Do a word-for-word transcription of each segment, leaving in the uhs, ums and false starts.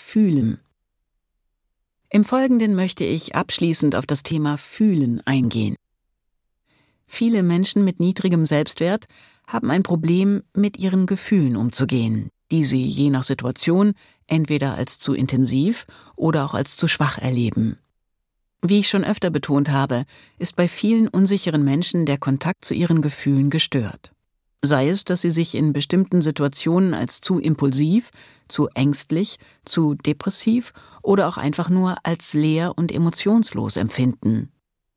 Fühlen. Im Folgenden möchte ich abschließend auf das Thema Fühlen eingehen. Viele Menschen mit niedrigem Selbstwert haben ein Problem, mit ihren Gefühlen umzugehen, die sie je nach Situation entweder als zu intensiv oder auch als zu schwach erleben. Wie ich schon öfter betont habe, ist bei vielen unsicheren Menschen der Kontakt zu ihren Gefühlen gestört. Sei es, dass sie sich in bestimmten Situationen als zu impulsiv, zu ängstlich, zu depressiv oder auch einfach nur als leer und emotionslos empfinden.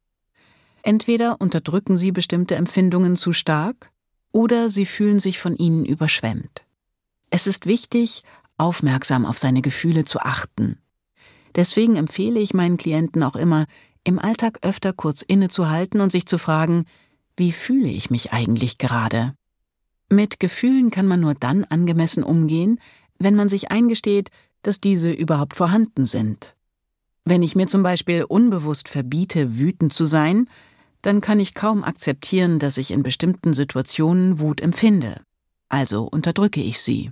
Entweder unterdrücken sie bestimmte Empfindungen zu stark oder sie fühlen sich von ihnen überschwemmt. Es ist wichtig, aufmerksam auf seine Gefühle zu achten. Deswegen empfehle ich meinen Klienten auch immer, im Alltag öfter kurz innezuhalten und sich zu fragen, wie fühle ich mich eigentlich gerade? Mit Gefühlen kann man nur dann angemessen umgehen, wenn man sich eingesteht, dass diese überhaupt vorhanden sind. Wenn ich mir zum Beispiel unbewusst verbiete, wütend zu sein, dann kann ich kaum akzeptieren, dass ich in bestimmten Situationen Wut empfinde. Also unterdrücke ich sie.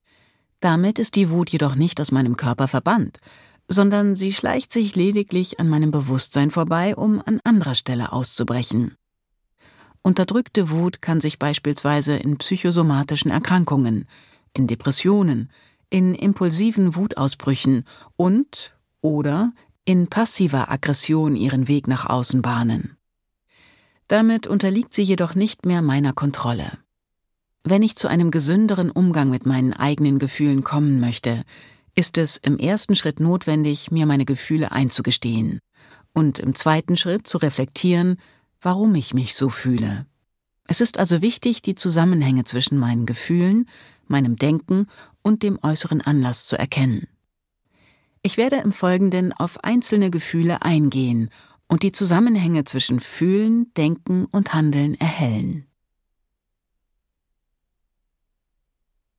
Damit ist die Wut jedoch nicht aus meinem Körper verbannt, sondern sie schleicht sich lediglich an meinem Bewusstsein vorbei, um an anderer Stelle auszubrechen. Unterdrückte Wut kann sich beispielsweise in psychosomatischen Erkrankungen, in Depressionen, in impulsiven Wutausbrüchen und oder in passiver Aggression ihren Weg nach außen bahnen. Damit unterliegt sie jedoch nicht mehr meiner Kontrolle. Wenn ich zu einem gesünderen Umgang mit meinen eigenen Gefühlen kommen möchte, ist es im ersten Schritt notwendig, mir meine Gefühle einzugestehen und im zweiten Schritt zu reflektieren, warum ich mich so fühle. Es ist also wichtig, die Zusammenhänge zwischen meinen Gefühlen, meinem Denken und dem äußeren Anlass zu erkennen. Ich werde im Folgenden auf einzelne Gefühle eingehen und die Zusammenhänge zwischen Fühlen, Denken und Handeln erhellen.